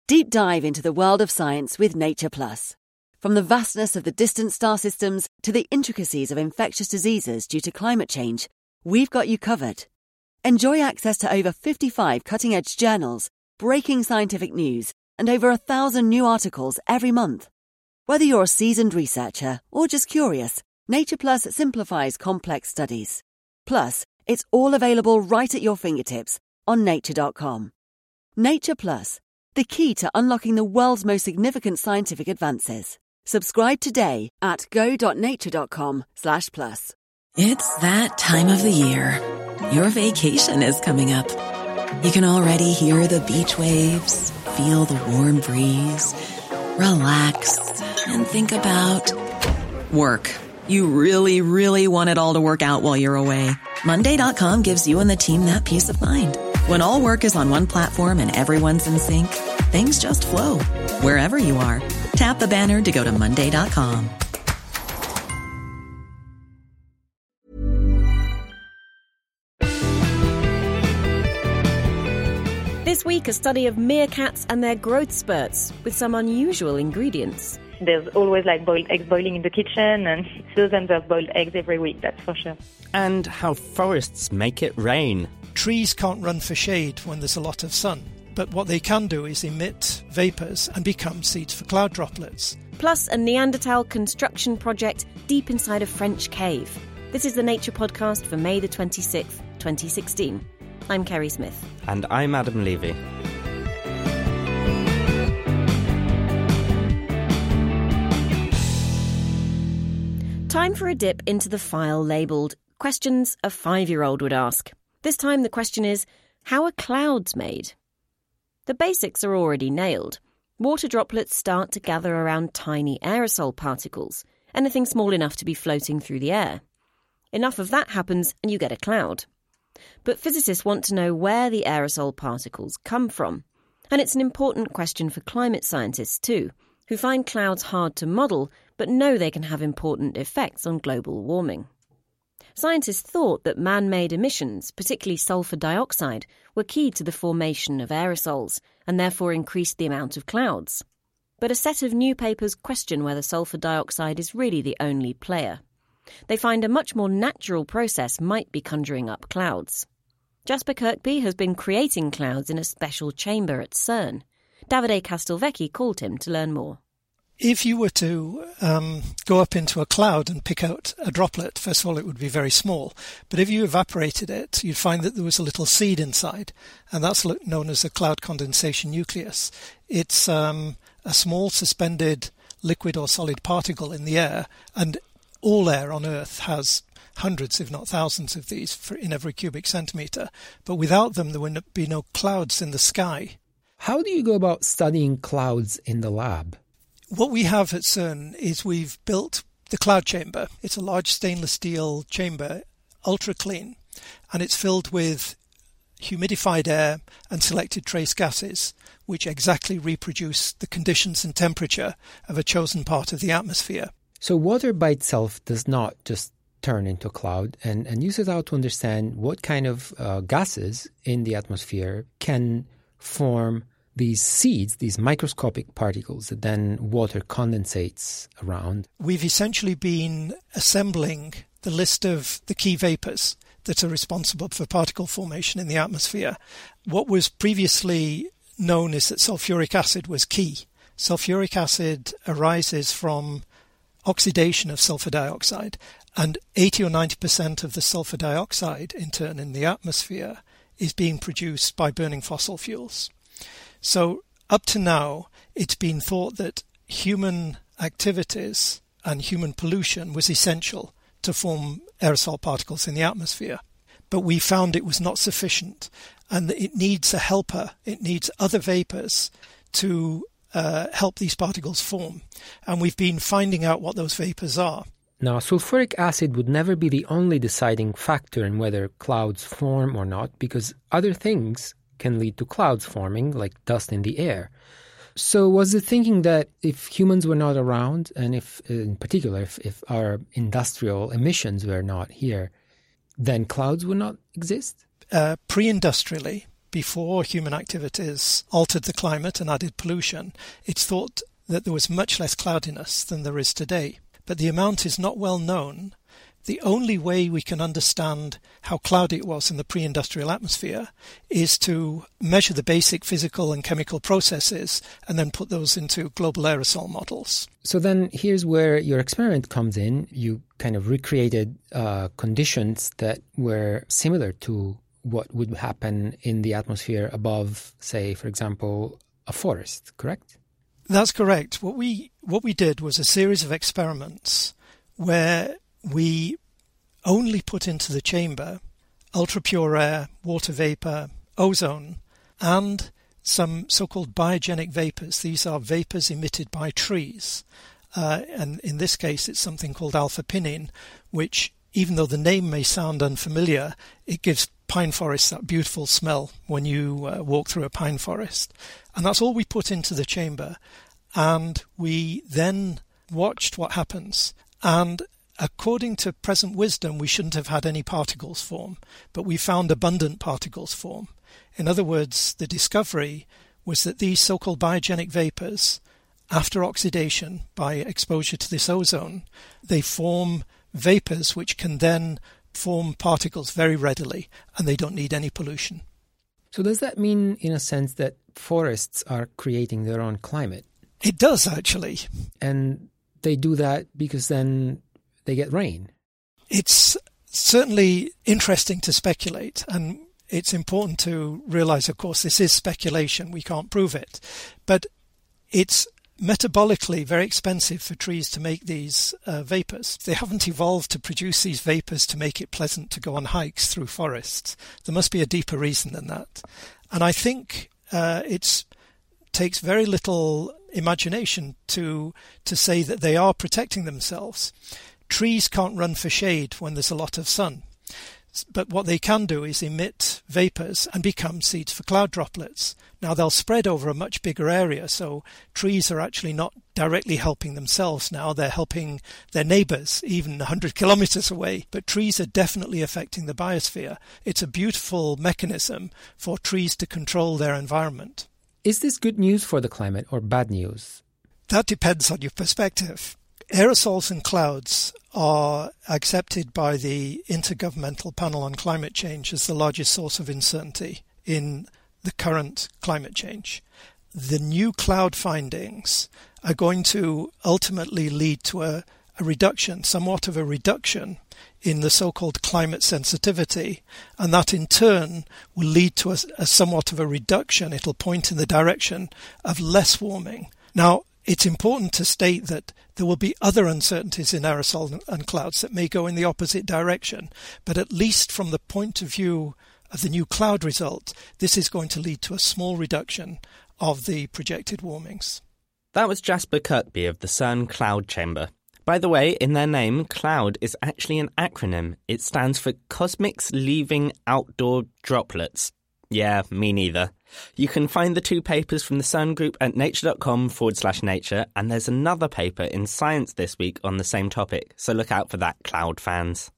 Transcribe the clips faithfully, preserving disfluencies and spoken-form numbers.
Deep dive into the world of science with Nature Plus. From the vastness of the distant star systems to the intricacies of infectious diseases due to climate change, we've got you covered. Enjoy access to over fifty-five cutting-edge journals, breaking scientific news, and over a thousand new articles every month. Whether you're a seasoned researcher or just curious, Nature Plus simplifies complex studies. Plus, it's all available right at your fingertips on nature dot com. Nature Plus, the key to unlocking the world's most significant scientific advances. Subscribe today at go dot nature dot com slash plus. It's that time of the year. Your vacation is coming up. You can already hear the beach waves, feel the warm breeze, relax, and think about work. You really, really want it all to work out while you're away. Monday dot com gives you and the team that peace of mind. When all work is on one platform and everyone's in sync, things just flow. Wherever you are, tap the banner to go to Monday dot com. This week, a study of meerkats and their growth spurts with some unusual ingredients. There's always like boiled eggs boiling in the kitchen and thousands of boiled eggs every week, that's for sure. And how forests make it rain. Trees can't run for shade when there's a lot of sun, but what they can do is emit vapours and become seeds for cloud droplets. Plus, a Neanderthal construction project deep inside a French cave. This is the Nature Podcast for May the twenty-sixth, twenty sixteen. I'm Kerry Smith. And I'm Adam Levy. Time for a dip into the file labelled Questions a Five-Year-Old Would Ask. This time the question is, how are clouds made? The basics are already nailed. Water droplets start to gather around tiny aerosol particles, anything small enough to be floating through the air. Enough of that happens and you get a cloud. But physicists want to know where the aerosol particles come from. And it's an important question for climate scientists too, who find clouds hard to model but know they can have important effects on global warming. Scientists thought that man-made emissions, particularly sulfur dioxide, were key to the formation of aerosols and therefore increased the amount of clouds. But a set of new papers question whether sulfur dioxide is really the only player. They find a much more natural process might be conjuring up clouds. Jasper Kirkby has been creating clouds in a special chamber at CERN. Davide Castelvecchi called him to learn more. If you were to um, go up into a cloud and pick out a droplet, first of all, it would be very small. But if you evaporated it, you'd find that there was a little seed inside, and that's known as a cloud condensation nucleus. It's um, a small suspended liquid or solid particle in the air, and all air on Earth has hundreds, if not thousands of these for in every cubic centimetre. But without them, there would be no clouds in the sky. How do you go about studying clouds in the lab? What we have at CERN is we've built the cloud chamber. It's a large stainless steel chamber, ultra clean, and it's filled with humidified air and selected trace gases, which exactly reproduce the conditions and temperature of a chosen part of the atmosphere. So water by itself does not just turn into a cloud, and, and you set out to understand what kind of uh, gases in the atmosphere can form these seeds, these microscopic particles that then water condensates around. We've essentially been assembling the list of the key vapours that are responsible for particle formation in the atmosphere. What was previously known is that sulfuric acid was key. Sulfuric acid arises from oxidation of sulfur dioxide, and eighty or ninety percent of the sulfur dioxide in turn in the atmosphere is being produced by burning fossil fuels. So up to now, it's been thought that human activities and human pollution was essential to form aerosol particles in the atmosphere. But we found it was not sufficient, and that it needs a helper. It needs other vapours to uh, help these particles form. And we've been finding out what those vapours are. Now, sulfuric acid would never be the only deciding factor in whether clouds form or not, because other things can lead to clouds forming, like dust in the air. So was the thinking that if humans were not around, and if, in particular, if, if our industrial emissions were not here, then clouds would not exist? Uh, pre-industrially, before human activities altered the climate and added pollution, it's thought that there was much less cloudiness than there is today. But the amount is not well known. The only way we can understand how cloudy it was in the pre-industrial atmosphere is to measure the basic physical and chemical processes and then put those into global aerosol models. So then here's where your experiment comes in. You kind of recreated uh, conditions that were similar to what would happen in the atmosphere above, say, for example, a forest, correct? That's correct. What we what we did was a series of experiments where we only put into the chamber ultra-pure air, water vapour, ozone, and some so-called biogenic vapours. These are vapours emitted by trees. Uh, and in this case, it's something called alpha-pinene, which, even though the name may sound unfamiliar, it gives pine forests that beautiful smell when you uh, walk through a pine forest. And that's all we put into the chamber. And we then watched what happens. And according to present wisdom, we shouldn't have had any particles form, but we found abundant particles form. In other words, the discovery was that these so-called biogenic vapours, after oxidation by exposure to this ozone, they form vapours which can then form particles very readily, and they don't need any pollution. So does that mean, in a sense, that forests are creating their own climate? It does, actually. And they do that because then they get rain. It's certainly interesting to speculate, and it's important to realize, of course, this is speculation. We can't prove it. But it's metabolically very expensive for trees to make these uh, vapors. They haven't evolved to produce these vapors to make it pleasant to go on hikes through forests. There must be a deeper reason than that. And I think uh, it takes very little imagination to to say that they are protecting themselves. Trees can't run for shade when there's a lot of sun. But what they can do is emit vapours and become seeds for cloud droplets. Now, they'll spread over a much bigger area, so trees are actually not directly helping themselves now. They're helping their neighbours, even one hundred kilometres away. But trees are definitely affecting the biosphere. It's a beautiful mechanism for trees to control their environment. Is this good news for the climate or bad news? That depends on your perspective. Aerosols and clouds are accepted by the Intergovernmental Panel on Climate Change as the largest source of uncertainty in the current climate change. The new cloud findings are going to ultimately lead to a, a reduction, somewhat of a reduction in the so-called climate sensitivity, and that in turn will lead to a, a somewhat of a reduction. It'll point in the direction of less warming. Now, it's important to state that there will be other uncertainties in aerosol and clouds that may go in the opposite direction, but at least from the point of view of the new cloud result, this is going to lead to a small reduction of the projected warmings. That was Jasper Kirkby of the CERN Cloud Chamber. By the way, in their name, CLOUD is actually an acronym. It stands for Cosmics Leaving Outdoor Droplets. Yeah, me neither. You can find the two papers from the CERN group at nature.com forward slash nature, and there's another paper in Science this week on the same topic, so look out for that, cloud fans.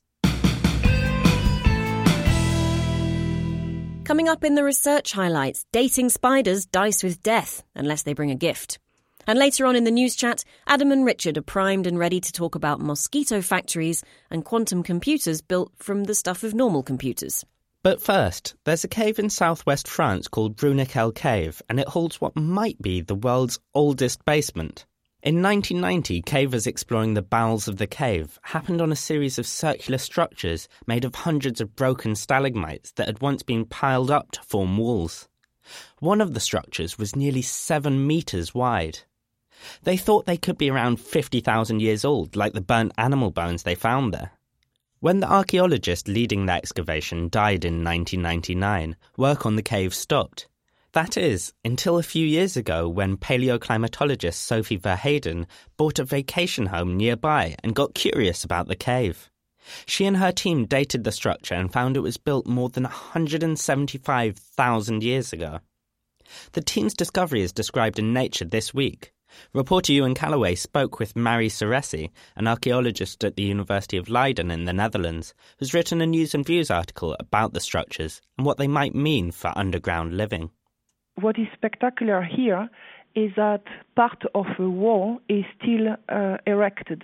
Coming up in the research highlights, dating spiders dice with death unless they bring a gift. And later on in the news chat, Adam and Richard are primed and ready to talk about mosquito factories and quantum computers built from the stuff of normal computers. But first, there's a cave in southwest France called Bruniquel Cave, and it holds what might be the world's oldest basement. In nineteen ninety, cavers exploring the bowels of the cave happened on a series of circular structures made of hundreds of broken stalagmites that had once been piled up to form walls. One of the structures was nearly seven metres wide. They thought they could be around fifty thousand years old, like the burnt animal bones they found there. When the archaeologist leading the excavation died in nineteen ninety-nine, work on the cave stopped. That is, until a few years ago when paleoclimatologist Sophie Verheyden bought a vacation home nearby and got curious about the cave. She and her team dated the structure and found it was built more than one hundred seventy-five thousand years ago. The team's discovery is described in Nature this week. Reporter Ewan Callaway spoke with Marie Seresi, an archaeologist at the University of Leiden in the Netherlands, who's written a News and Views article about the structures and what they might mean for underground living. What is spectacular here is that part of a wall is still uh, erected.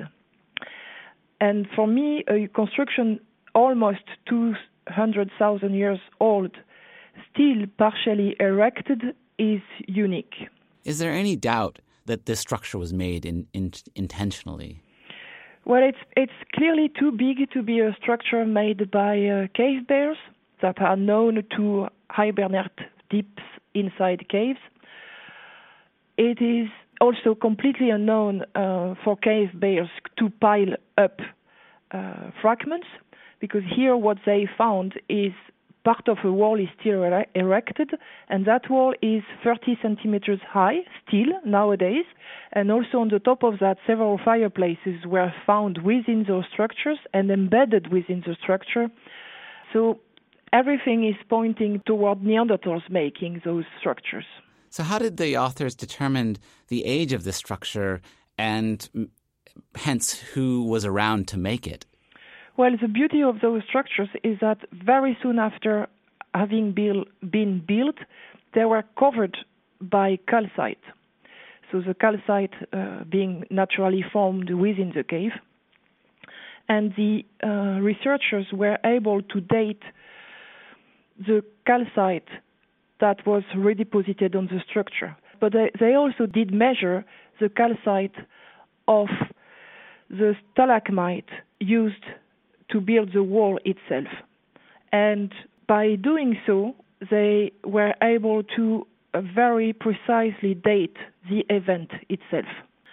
And for me, a construction almost two hundred thousand years old, still partially erected, is unique. Is there any doubt that this structure was made in, in, intentionally? Well, it's it's clearly too big to be a structure made by uh, cave bears that are known to hibernate deep inside caves. It is also completely unknown uh, for cave bears to pile up uh, fragments, because here what they found is part of a wall is still ere- erected, and that wall is thirty centimeters high still nowadays, and also on the top of that several fireplaces were found within those structures and embedded within the structure. So everything is pointing toward Neanderthals making those structures. So how did the authors determine the age of this structure and hence who was around to make it? Well, the beauty of those structures is that very soon after having build, been built, they were covered by calcite. So the calcite uh, being naturally formed within the cave. And the uh, researchers were able to date the calcite that was redeposited on the structure. But they, they also did measure the calcite of the stalagmite used to build the wall itself. And by doing so, they were able to uh, very precisely date the event itself.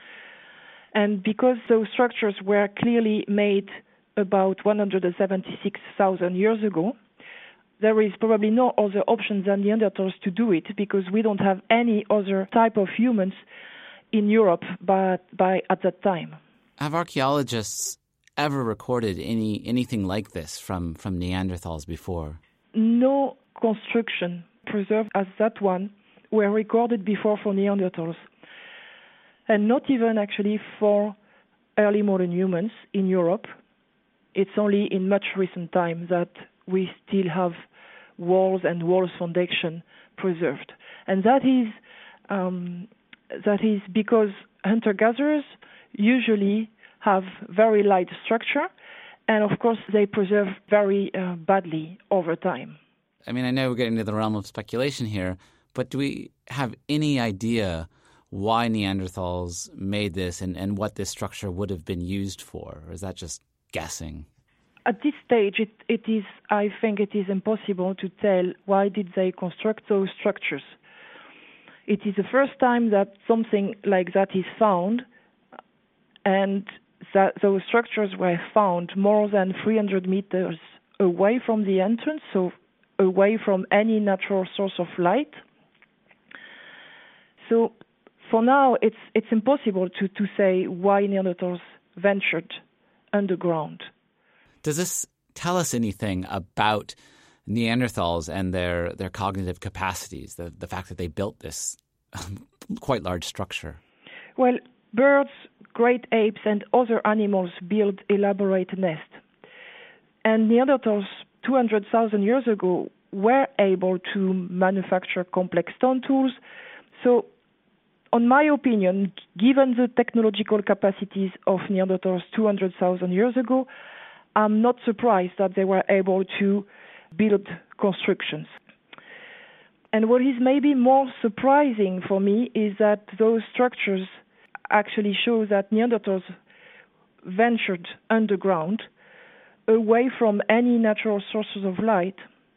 And because those structures were clearly made about one hundred seventy-six thousand years ago, there is probably no other option than Neanderthals to do it, because we don't have any other type of humans in Europe but by at that time. Have archaeologists ever recorded any anything like this from, from Neanderthals before? No construction preserved as that one were recorded before for Neanderthals. And not even actually for early modern humans in Europe. It's only in much recent time that we still have walls and walls foundation preserved. And that is um, that is because hunter-gatherers usually have very light structure, and of course they preserve very uh, badly over time. I mean, I know we're getting into the realm of speculation here, but do we have any idea why Neanderthals made this and, and what this structure would have been used for? Or is that just guessing? At this stage, it, it is, I think it is impossible to tell why did they construct those structures. It is the first time that something like that is found, and that those structures were found more than three hundred meters away from the entrance, so away from any natural source of light. So for now, it's it's impossible to, to say why Neanderthals ventured underground. Does this tell us anything about Neanderthals and their, their cognitive capacities, the, the fact that they built this um, quite large structure? Well, birds, great apes, and other animals build elaborate nests. And Neanderthals two hundred thousand years ago were able to manufacture complex stone tools. So, in my opinion, given the technological capacities of Neanderthals two hundred thousand years ago, I'm not surprised that they were able to build constructions. And what is maybe more surprising for me is that those structures actually show that Neanderthals ventured underground, away from any natural sources of light,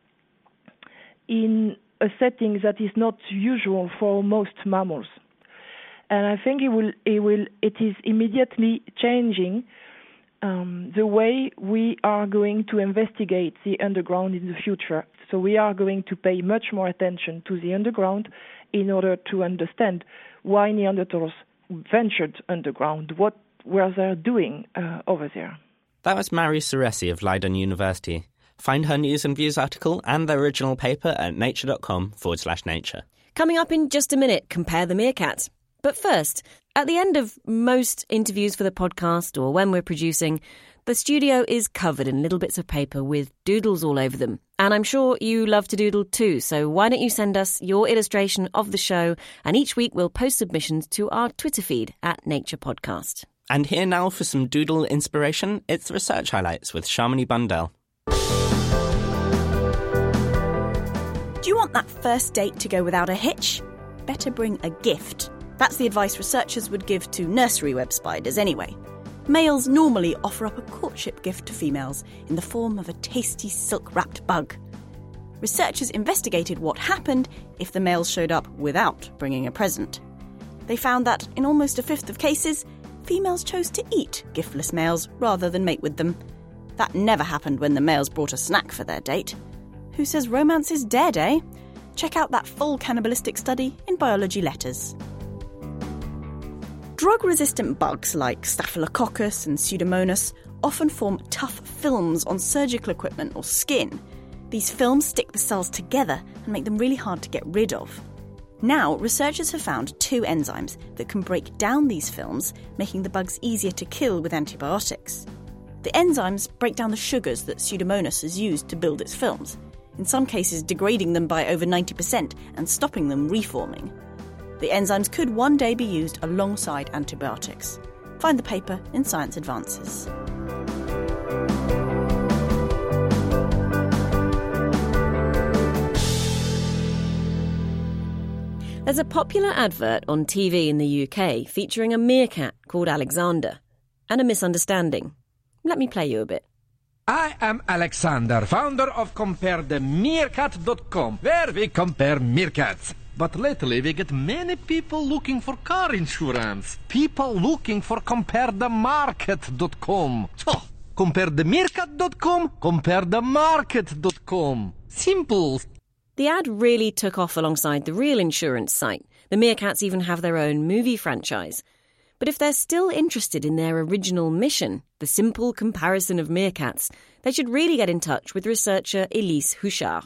in a setting that is not usual for most mammals. And I think it will, it will, it is immediately changing um, the way we are going to investigate the underground in the future. So we are going to pay much more attention to the underground in order to understand why Neanderthals ventured underground, what were they doing uh, over there. That was Marie Seresi of Leiden University. Find her News and Views article and the original paper at nature.com forward slash nature. Coming up in just a minute, compare the meerkat. But first, at the end of most interviews for the podcast or when we're producing, the studio is covered in little bits of paper with doodles all over them. And I'm sure you love to doodle too, so why don't you send us your illustration of the show, and each week we'll post submissions to our Twitter feed at Nature Podcast. And here now for some doodle inspiration, it's Research Highlights with Shamini Bundell. Do you want that first date to go without a hitch? Better bring a gift. That's the advice researchers would give to nursery web spiders anyway. Males normally offer up a courtship gift to females in the form of a tasty silk-wrapped bug. Researchers investigated what happened if the males showed up without bringing a present. They found that, in almost a fifth of cases, females chose to eat giftless males rather than mate with them. That never happened when the males brought a snack for their date. Who says romance is dead, eh? Check out that full cannibalistic study in Biology Letters. Drug-resistant bugs like Staphylococcus and Pseudomonas often form tough films on surgical equipment or skin. These films stick the cells together and make them really hard to get rid of. Now, researchers have found two enzymes that can break down these films, making the bugs easier to kill with antibiotics. The enzymes break down the sugars that Pseudomonas has used to build its films, in some cases degrading them by over ninety percent and stopping them reforming. The enzymes could one day be used alongside antibiotics. Find the paper in Science Advances. There's a popular advert on T V in the U K featuring a meerkat called Alexander and a misunderstanding. Let me play you a bit. I am Alexander, founder of compare the meerkat dot com, where we compare meerkats. But lately we get many people looking for car insurance. People looking for compare the market dot com. So, compare the meerkat dot com, compare the market dot com. Simple. The ad really took off alongside the real insurance site. The meerkats even have their own movie franchise. But if they're still interested in their original mission, the simple comparison of meerkats, they should really get in touch with researcher Elise Huchard.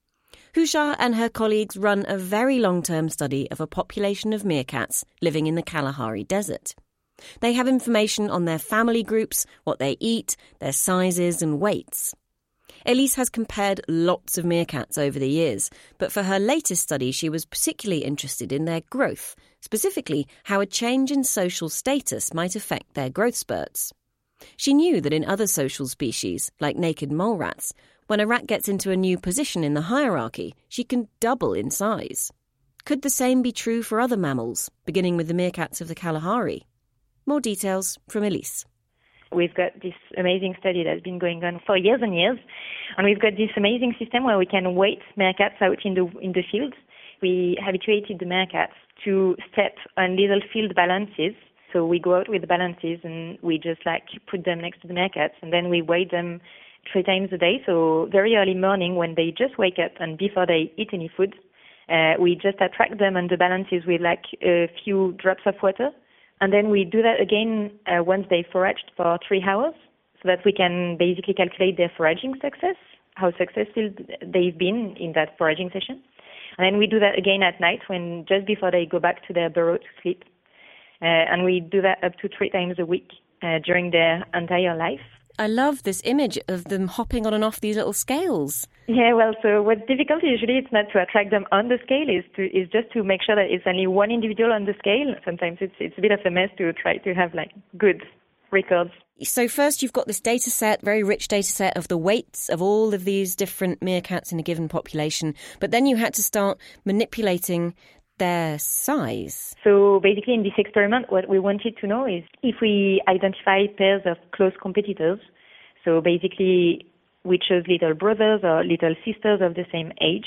Huchard and her colleagues run a very long-term study of a population of meerkats living in the Kalahari Desert. They have information on their family groups, what they eat, their sizes and weights. Elise has compared lots of meerkats over the years, but for her latest study she was particularly interested in their growth, specifically how a change in social status might affect their growth spurts. She knew that in other social species, like naked mole rats, when a rat gets into a new position in the hierarchy, she can double in size. Could the same be true for other mammals, beginning with the meerkats of the Kalahari? More details from Elise. We've got this amazing study that's been going on for years and years, and we've got this amazing system where we can weight meerkats out in the in the fields. We habituated the meerkats to step on little field balances. So we go out with the balances and we just like put them next to the meerkats, and then we weigh them three times a day. So very early morning when they just wake up and before they eat any food, uh, we just attract them on the balances with like a few drops of water. And then we do that again uh, once they foraged for three hours so that we can basically calculate their foraging success, how successful they've been in that foraging session. And then we do that again at night when just before they go back to their burrow to sleep. Uh, and we do that up to three times a week uh, during their entire life. I love this image of them hopping on and off these little scales. Yeah, well, so what's difficult usually it's not to attract them on the scale, is to is just to make sure that it's only one individual on the scale. Sometimes it's it's a bit of a mess to try to have like good records. So first you've got this data set, very rich data set of the weights of all of these different meerkats in a given population, but then you had to start manipulating their size. So basically in this experiment, what we wanted to know is if we identify pairs of close competitors, so basically we chose little brothers or little sisters of the same age,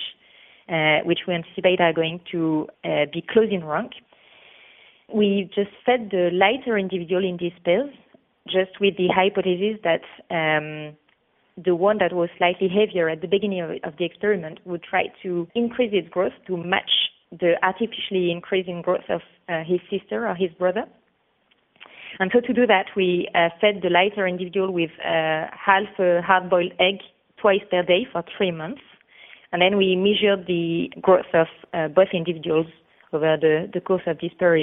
uh, which we anticipate are going to uh, be close in rank. We just fed the lighter individual in these pairs, just with the hypothesis that um, the one that was slightly heavier at the beginning of, of the experiment would try to increase its growth to match the artificially increasing growth of uh, his sister or his brother. And so to do that, we uh, fed the lighter individual with uh, half a hard-boiled egg twice per day for three months. And then we measured the growth of uh, both individuals over the, the course of this period.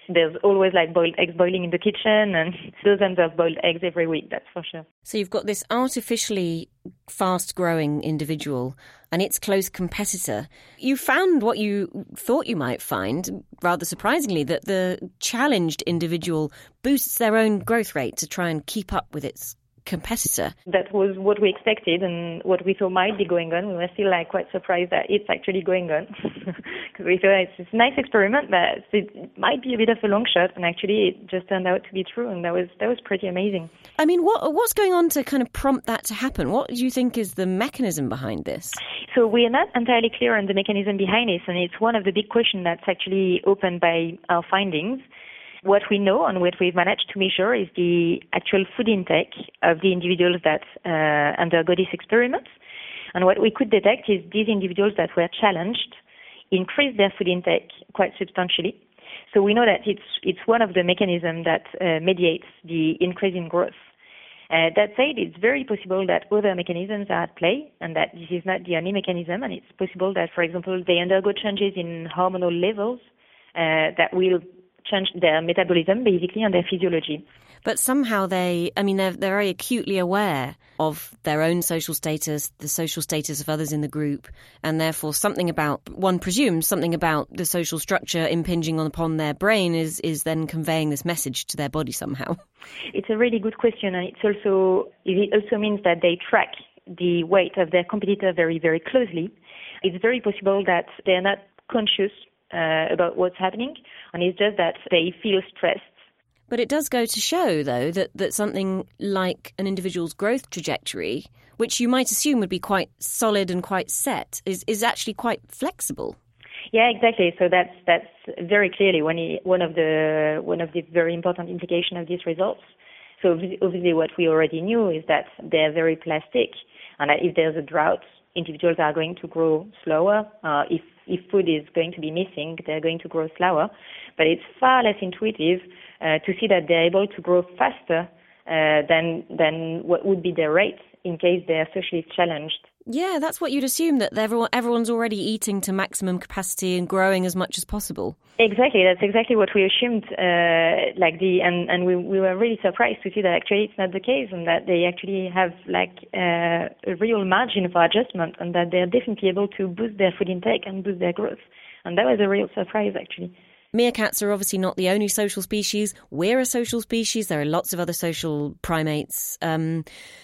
there's always like boiled eggs boiling in the kitchen and dozens of boiled eggs every week, that's for sure. So you've got this artificially fast-growing individual and its close competitor. You found what you thought you might find, rather surprisingly, that the challenged individual boosts their own growth rate to try and keep up with its competitor. That was what we expected and what we thought might be going on. We were still like quite surprised that it's actually going on because we thought it's, it's a nice experiment, but it might be a bit of a long shot, and actually it just turned out to be true, and that was that was pretty amazing. I mean, what what's going on to kind of prompt that to happen? What do you think is the mechanism behind this? So we are not entirely clear on the mechanism behind this, and it's one of the big questions that's actually opened by our findings. What we know and what we've managed to measure is the actual food intake of the individuals that uh, undergo this experiment. And what we could detect is these individuals that were challenged increased their food intake quite substantially. So we know that it's it's one of the mechanisms that uh, mediates the increase in growth. Uh, that said, it's very possible that other mechanisms are at play and that this is not the only mechanism, and it's possible that, for example, they undergo changes in hormonal levels uh, that will change their metabolism, basically, and their physiology. But somehow they, I mean, they're, they're very acutely aware of their own social status, the social status of others in the group, and therefore something about, one presumes, something about the social structure impinging on upon their brain is, is then conveying this message to their body somehow. It's a really good question, and it's also, it also means that they track the weight of their competitor very, very closely. It's very possible that they're not conscious Uh, about what's happening, and it's just that they feel stressed. But it does go to show, though, that, that something like an individual's growth trajectory, which you might assume would be quite solid and quite set, is, is actually quite flexible. Yeah, exactly. So that's that's very clearly one one of the one of the very important implications of these results. So obviously, what we already knew is that they're very plastic, and that if there's a drought, individuals are going to grow slower. Uh, if if food is going to be missing, they're going to grow slower. But it's far less intuitive uh, to see that they're able to grow faster uh, than than what would be their rate in case they're socially challenged. Yeah, that's what you'd assume, that everyone, everyone's already eating to maximum capacity and growing as much as possible. Exactly, that's exactly what we assumed. Uh, like the and, and we we were really surprised to see that actually it's not the case, and that they actually have like uh, a real margin for adjustment, and that they're definitely able to boost their food intake and boost their growth. And that was a real surprise, actually. Meerkats are obviously not the only social species. We're a social species. There are lots of other social primates. Um,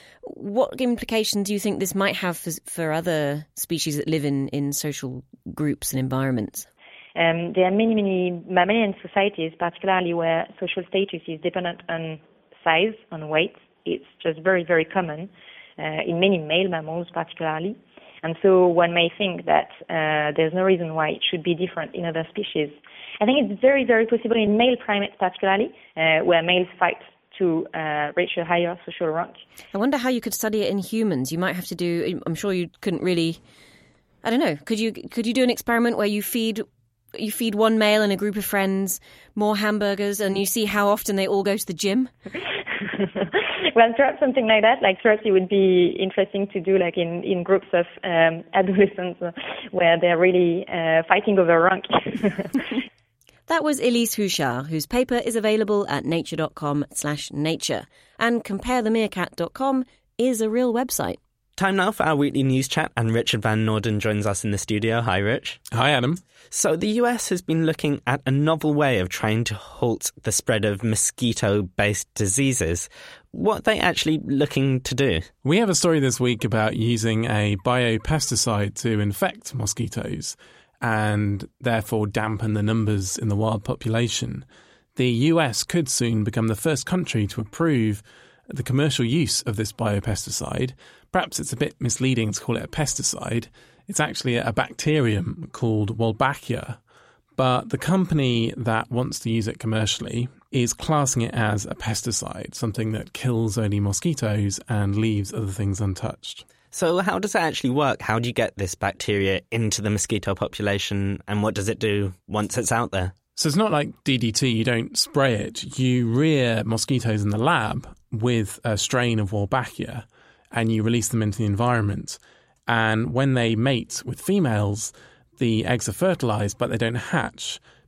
What implications do you think this might have for, for other species that live in, in social groups and environments? Um, there are many, many mammalian societies, particularly where social status is dependent on size, on weight. It's just very, very common uh, in many male mammals, particularly. And so one may think that uh, there's no reason why it should be different in other species. I think it's very, very possible in male primates, particularly, uh, where males fight to uh, reach a higher social rank. I wonder how you could study it in humans. You might have to do, I'm sure you couldn't really, I don't know, could you could you do an experiment where you feed you feed one male and a group of friends more hamburgers and you see how often they all go to the gym? Well, perhaps something like that. Like perhaps it would be interesting to do like in, in groups of um, adolescents uh, where they're really uh, fighting over rank. That was Elise Huchard, whose paper is available at nature.com slash nature. And compare the meerkat dot com is a real website. Time now for our weekly news chat, and Richard Van Norden joins us in the studio. Hi, Rich. Hi, Adam. So the U S has been looking at a novel way of trying to halt the spread of mosquito-based diseases. What are they actually looking to do? We have a story this week about using a biopesticide to infect mosquitoes and therefore dampen the numbers in the wild population. The U S could soon become the first country to approve the commercial use of this biopesticide. Perhaps it's a bit misleading to call it a pesticide. It's actually a bacterium called Wolbachia, but the company that wants to use it commercially is classing it as a pesticide, something that kills only mosquitoes and leaves other things untouched. So how does that actually work? How do you get this bacteria into the mosquito population, and what does it do once it's out there? So it's not like D D T, you don't spray it. You rear mosquitoes in the lab with a strain of Wolbachia and you release them into the environment. And when they mate with females, the eggs are fertilized, but they don't hatch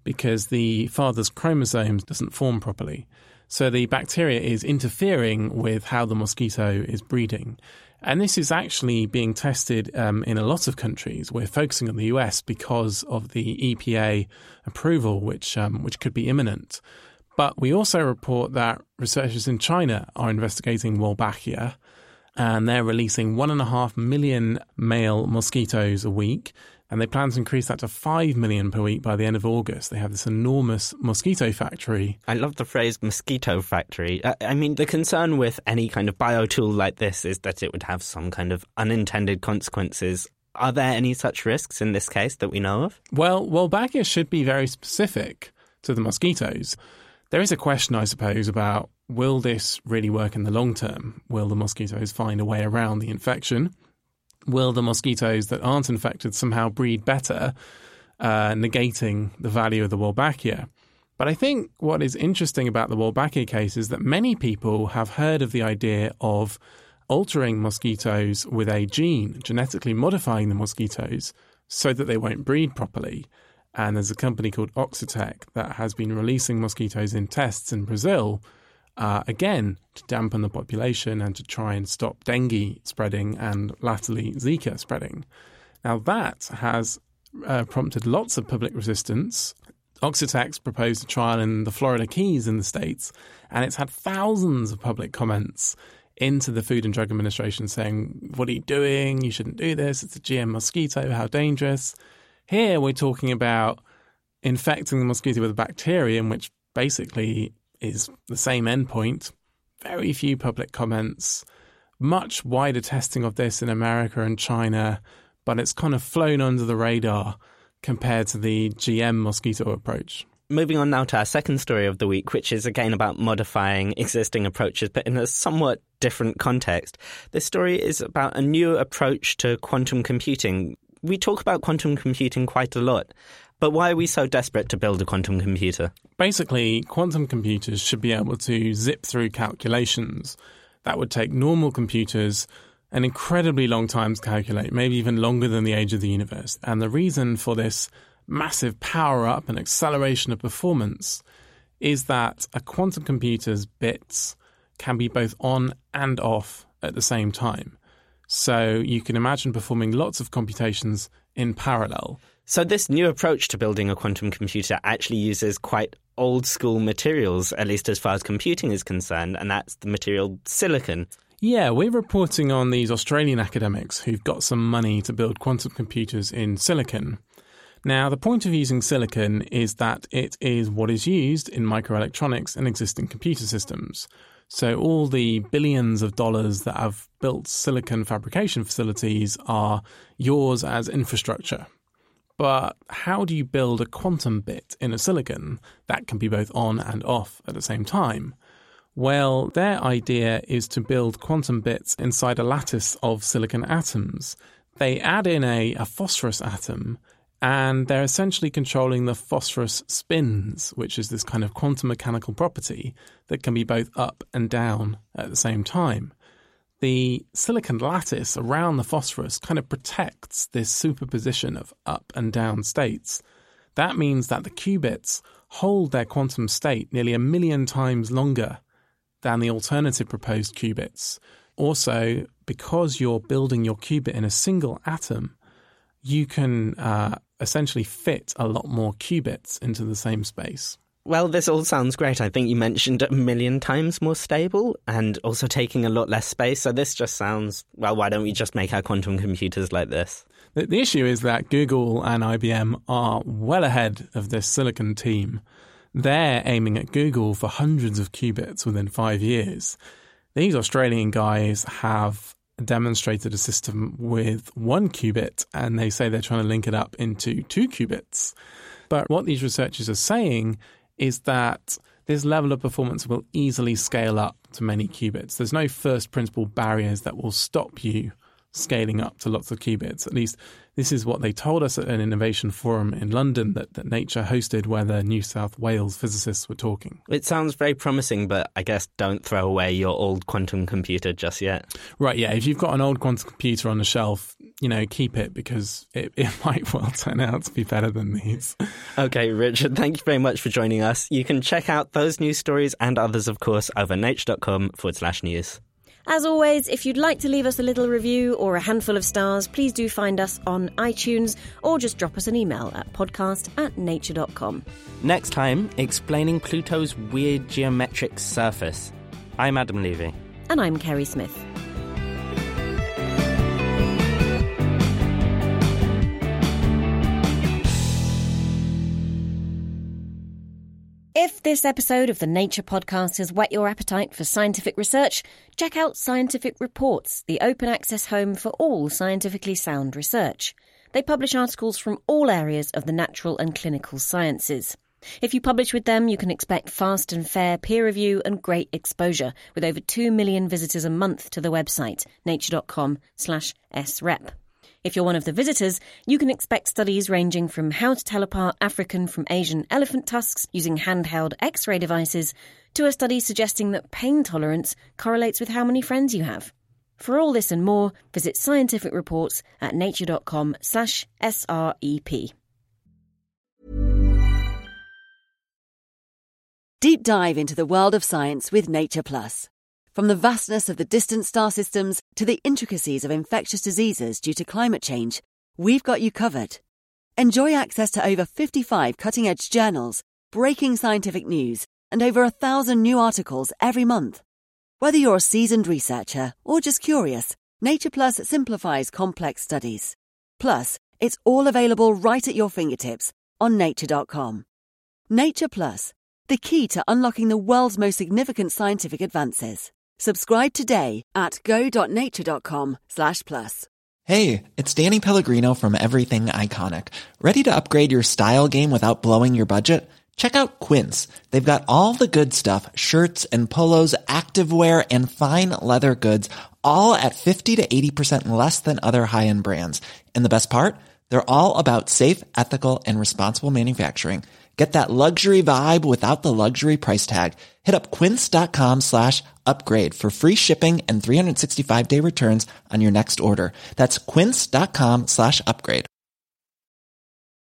because the father's chromosomes doesn't form properly. So the bacteria is interfering with how the mosquito is breeding. And this is actually being tested um, in a lot of countries. We're focusing on the U S because of the E P A approval, which um, which could be imminent. But we also report that researchers in China are investigating Wolbachia, and they're releasing one and a half million male mosquitoes a week. And they plan to increase that to five million per week by the end of August. They have this enormous mosquito factory. I love the phrase mosquito factory. I, I mean, the concern with any kind of biotool like this is that it would have some kind of unintended consequences. Are there any such risks in this case that we know of? Well, Wolbachia should be very specific to the mosquitoes. There is a question, I suppose, about will this really work in the long term? Will the mosquitoes find a way around the infection? Will the mosquitoes that aren't infected somehow breed better, uh, negating the value of the Wolbachia? But I think what is interesting about the Wolbachia case is that many people have heard of the idea of altering mosquitoes with a gene, genetically modifying the mosquitoes so that they won't breed properly. And there's a company called Oxitec that has been releasing mosquitoes in tests in Brazil, Uh, again, to dampen the population and to try and stop dengue spreading and latterly Zika spreading. Now that has uh, prompted lots of public resistance. Oxitec's proposed a trial in the Florida Keys in the States, and it's had thousands of public comments into the Food and Drug Administration saying, what are you doing? You shouldn't do this. It's a G M mosquito. How dangerous. Here we're talking about infecting the mosquito with a bacterium, which basically is the same endpoint. Very few public comments, much wider testing of this in America and China, but it's kind of flown under the radar compared to the G M mosquito approach. Moving on now to our second story of the week, which is again about modifying existing approaches, but in a somewhat different context. This story is about a new approach to quantum computing. We talk about quantum computing quite a lot, but why are we so desperate to build a quantum computer? Basically, quantum computers should be able to zip through calculations that would take normal computers an incredibly long time to calculate, maybe even longer than the age of the universe. And the reason for this massive power-up and acceleration of performance is that a quantum computer's bits can be both on and off at the same time. So you can imagine performing lots of computations in parallel. So this new approach to building a quantum computer actually uses quite old-school materials, at least as far as computing is concerned, and that's the material silicon. Yeah, we're reporting on these Australian academics who've got some money to build quantum computers in silicon. Now, the point of using silicon is that it is what is used in microelectronics and existing computer systems. So all the billions of dollars that have built silicon fabrication facilities are yours as infrastructure. But how do you build a quantum bit in a silicon that can be both on and off at the same time? Well, their idea is to build quantum bits inside a lattice of silicon atoms. They add in a, a phosphorus atom, and they're essentially controlling the phosphorus spins, which is this kind of quantum mechanical property that can be both up and down at the same time. The silicon lattice around the phosphorus kind of protects this superposition of up and down states. That means that the qubits hold their quantum state nearly a million times longer than the alternative proposed qubits. Also, because you're building your qubit in a single atom, you can uh, essentially fit a lot more qubits into the same space. Well, this all sounds great. I think you mentioned a million times more stable and also taking a lot less space. So this just sounds, well, why don't we just make our quantum computers like this? The, the issue is that Google and I B M are well ahead of this silicon team. They're aiming at Google for hundreds of qubits within five years. These Australian guys have demonstrated a system with one qubit, and they say they're trying to link it up into two qubits. But what these researchers are saying is that this level of performance will easily scale up to many qubits. There's no first principle barriers that will stop you scaling up to lots of qubits. At least this is what they told us at an innovation forum in London that, that Nature hosted, where the New South Wales physicists were talking. It sounds very promising, but I guess don't throw away your old quantum computer just yet. Right, yeah. If you've got an old quantum computer on the shelf, you know, keep it, because it, it might well turn out to be better than these. Okay, Richard, thank you very much for joining us. You can check out those news stories and others, of course, over nature.com forward slash news. As always, if you'd like to leave us a little review or a handful of stars, please do find us on iTunes or just drop us an email at podcast at nature dot com. Next time, explaining Pluto's weird geometric surface. I'm Adam Levy. And I'm Kerry Smith. If this episode of the Nature Podcast has whet your appetite for scientific research, check out Scientific Reports, the open access home for all scientifically sound research. They publish articles from all areas of the natural and clinical sciences. If you publish with them, you can expect fast and fair peer review and great exposure, with over two million visitors a month to the website, nature.com slash srep. If you're one of the visitors, you can expect studies ranging from how to tell apart African from Asian elephant tusks using handheld X-ray devices, to a study suggesting that pain tolerance correlates with how many friends you have. For all this and more, visit Scientific Reports at nature.com slash SREP. Deep dive into the world of science with Nature Plus. From the vastness of the distant star systems to the intricacies of infectious diseases due to climate change, we've got you covered. Enjoy access to over fifty-five cutting-edge journals, breaking scientific news, and over a thousand new articles every month. Whether you're a seasoned researcher or just curious, Nature Plus simplifies complex studies. Plus, it's all available right at your fingertips on nature dot com. Nature Plus, the key to unlocking the world's most significant scientific advances. Subscribe today at go.nature.com slash plus. Hey, it's Danny Pellegrino from Everything Iconic. Ready to upgrade your style game without blowing your budget? Check out Quince. They've got all the good stuff, shirts and polos, activewear, and fine leather goods, all at fifty to eighty percent less than other high-end brands. And the best part? They're all about safe, ethical, and responsible manufacturing. Get that luxury vibe without the luxury price tag. Hit up quince.com slash upgrade for free shipping and three sixty-five day returns on your next order. That's quince.com slash upgrade.